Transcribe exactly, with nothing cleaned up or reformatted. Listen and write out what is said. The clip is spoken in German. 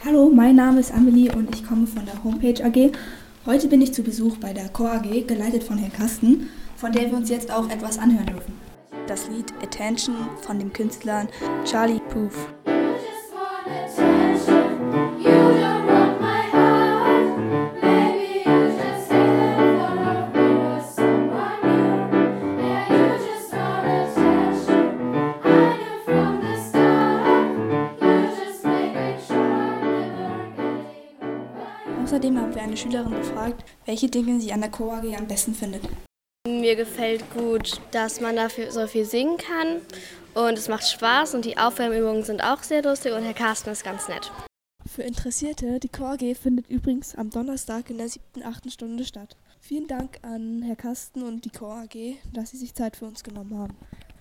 Hallo, mein Name ist Amelie und ich komme von der Homepage A G. Heute bin ich zu Besuch bei der Chor A G, geleitet von Herrn Kasten, von der wir uns jetzt auch etwas anhören dürfen. Das Lied Attention von dem Künstler Charlie Puth. Außerdem haben wir eine Schülerin gefragt, welche Dinge sie an der Chor A G am besten findet. Mir gefällt gut, dass man dafür so viel singen kann und es macht Spaß und die Aufwärmübungen sind auch sehr lustig und Herr Carsten ist ganz nett. Für Interessierte, die Chor A G findet übrigens am Donnerstag in der siebten, achten Stunde statt. Vielen Dank an Herr Kasten und die Chor A G, dass sie sich Zeit für uns genommen haben.